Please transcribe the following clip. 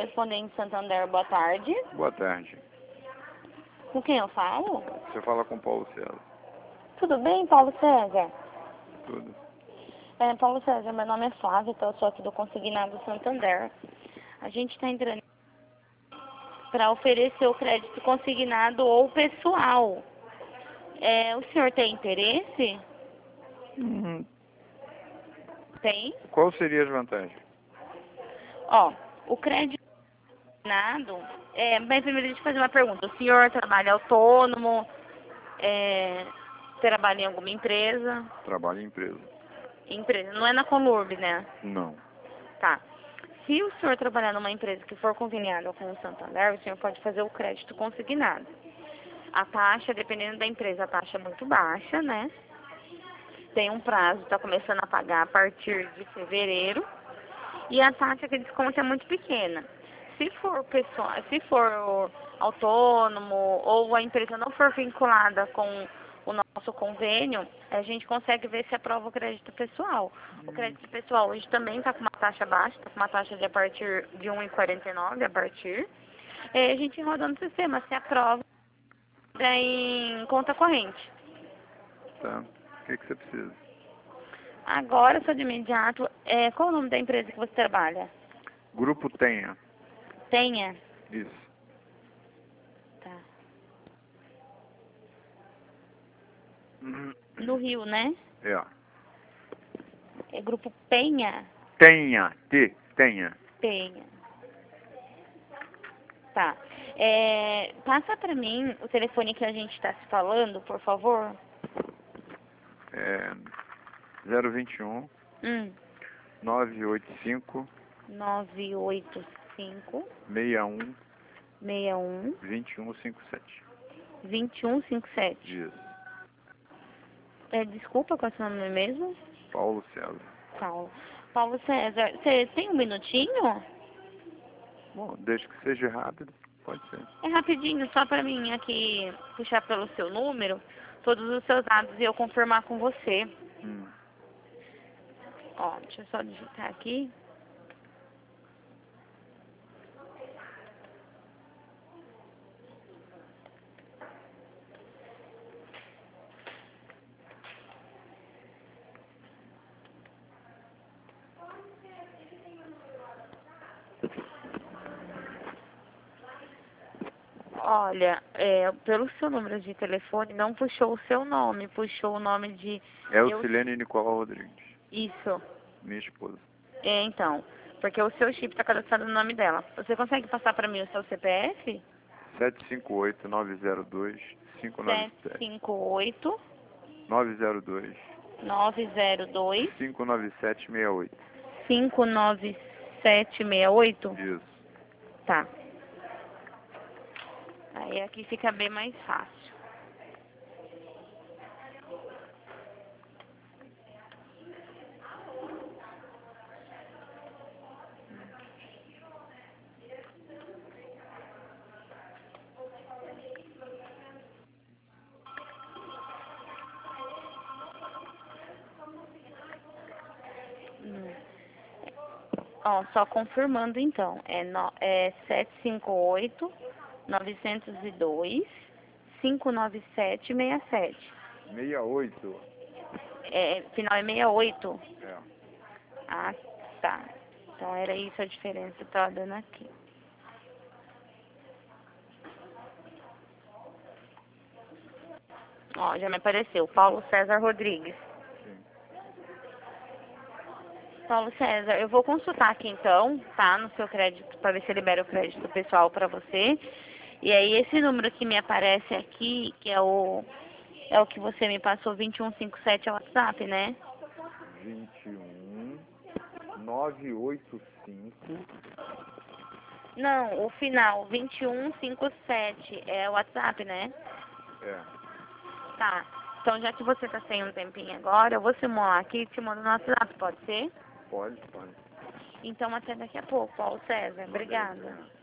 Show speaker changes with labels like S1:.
S1: correspondente Santander, boa tarde.
S2: Boa tarde.
S1: Com quem eu falo?
S2: Você fala com Paulo César.
S1: Tudo bem, Paulo César?
S2: Tudo.
S1: Paulo César, meu nome é Flávia, então eu sou aqui do Consignado Santander. A gente está entrando para oferecer o crédito consignado ou pessoal. O senhor tem interesse? Tem?
S2: Qual seria as vantagens?
S1: Ó, o crédito consignado... Bem, primeiro deixa eu fazer uma pergunta. O senhor trabalha autônomo? Trabalha em alguma empresa?
S2: Trabalho em empresa.
S1: Empresa, não é na Colurb, né?
S2: Não.
S1: Tá. Se o senhor trabalhar numa empresa que for conveniada com o Santander, o senhor pode fazer o crédito consignado. A taxa, dependendo da empresa, a taxa é muito baixa, né? Tem um prazo, está começando a pagar a partir de fevereiro. E a taxa que desconto é muito pequena. Se for autônomo ou a empresa não for vinculada com o nosso convênio, a gente consegue ver se aprova o crédito pessoal. O crédito pessoal hoje também está com uma taxa baixa, está com uma taxa de a partir de 1,49 a partir. A gente roda no sistema, se aprova em conta corrente.
S2: Tá. O que você precisa?
S1: Agora, só de imediato, qual o nome da empresa que você trabalha?
S2: Grupo Tenha.
S1: Tenha?
S2: Isso.
S1: Tá. No Rio, né?
S2: É.
S1: É Grupo Penha?
S2: Tenha. Tenha.
S1: Penha. Tá. Passa pra mim o telefone que a gente está se falando, por favor.
S2: 021 985
S1: 985
S2: 61
S1: 61
S2: 2157.
S1: 2157.
S2: Isso.
S1: Desculpa, qual é o seu nome mesmo?
S2: Paulo César.
S1: Paulo César, você tem um minutinho?
S2: Bom, desde que seja rápido, pode ser.
S1: É rapidinho, só pra mim aqui puxar pelo seu número todos os seus dados e eu confirmar com você. Ó, deixa eu só digitar aqui. Olha, pelo seu número de telefone não puxou o seu nome, puxou o nome de...
S2: Elcilene Nicolau Rodrigues.
S1: Isso.
S2: Minha esposa.
S1: Então, porque o seu chip está cadastrado no nome dela. Você consegue passar para mim o seu CPF?
S2: 758-902-597.
S1: 758
S2: 902
S1: 902
S2: 59768.
S1: 59768?
S2: Isso.
S1: Tá. Aí aqui fica bem mais fácil. Ó, só confirmando então. É 758 902 59767.
S2: 68.
S1: Final é 68?
S2: É.
S1: Ah, tá. Então era isso a diferença que eu tava dando aqui. Ó, já me apareceu. Paulo César Rodrigues.
S2: Sim.
S1: Paulo César, eu vou consultar aqui então, tá? No seu crédito, para ver se libera o crédito pessoal para você. E aí esse número que me aparece aqui, que é o que você me passou, 2157 é o WhatsApp, né?
S2: 21 985.
S1: Não, o final, 2157 é o WhatsApp, né?
S2: É.
S1: Tá. Então, já que você tá sem um tempinho agora, eu vou simular aqui e te mando no WhatsApp, pode ser?
S2: Pode.
S1: Então, até daqui a pouco, Paulo César. Obrigada.